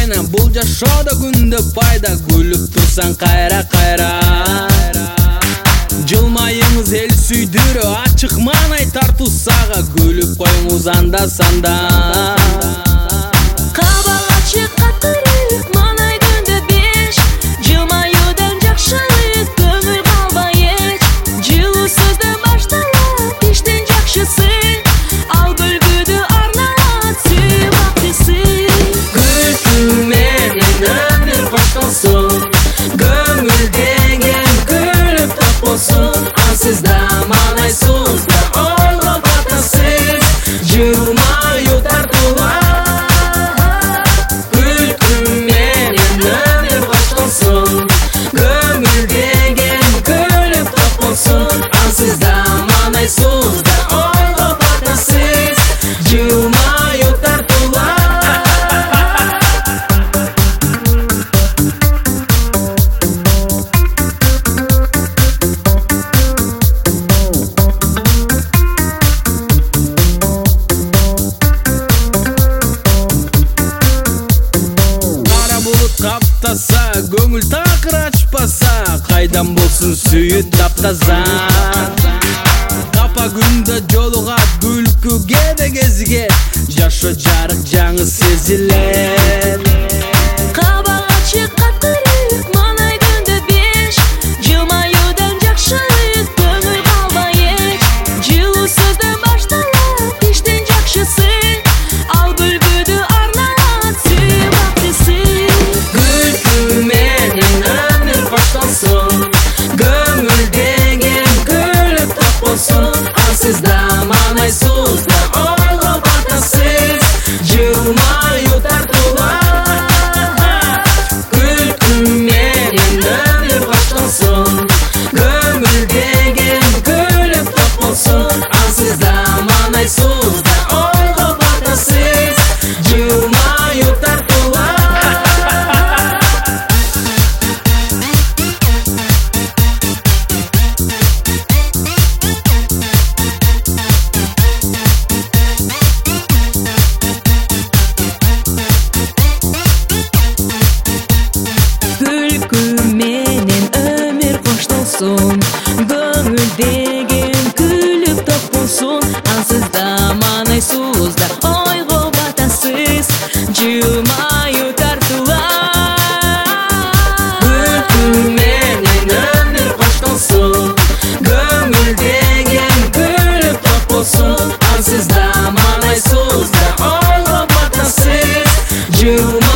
менен бул жашоодо күндө пайда, күлүп турсаң кайра жылмайыңыз эл сүйдүрө, ачык маанай тартуу сага, күлүп коюңуз анда санда. Кабак ачык катырык, маанай күндө беш, жылмаюудан жакшылык, көңүл калбай эч. Жылуу сөздөн башталат, иштен жакшысы, ал күлгүдү арналат, сүйүп актысы. Күлкү менен өмүр коштолсун, көңүл деген күлүп тополсун, ансыз да маанайсыз да ойго батасыз, жылмаюу тартуулар. Каптаса, көңүл такыр ачпаса, кайдан болсун сүйүт таптаза. Капа күндө жолугат күлкү кээде кезиге, жашоо жарык жаңы сезилет. Кабак ачык катырык, маанай күндө беш, жылмаюудан жакшылык, көңүл калбай эч. Жылуу сөздөн башталат, иштен жакшысы, ал күлгүдү арналат, сүйүп актысы. Көңүл деген күлүп тополсун, ансыз да маанайсыз да ойго батасыз, жылмаюу тартуулар. Күлкү менен өмүр коштолсун, көңүл деген күлүп тополсун, ансыз да маанайсыз да ойго батасыз, жылмаюу тартуулар. Көңүл деген күлүп тополсун, ансыз да маанайсыз да ойго батасыз, жылмаюу тартуулар. Күлкү менен өмүр коштолсун, көңүл деген күлүп тополсун, ансыз да маанайсыз да ойго батасыз, жылмаюу